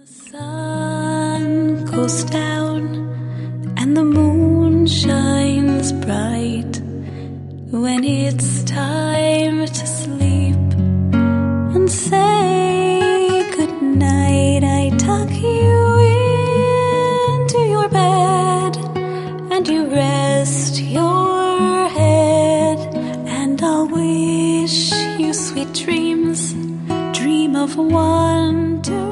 The sun goes down and the moon shines bright when it's time to sleep and say goodnight. I tuck you into your bed and you rest your head, and I'll wish you sweet dreams. Dream of 1, 2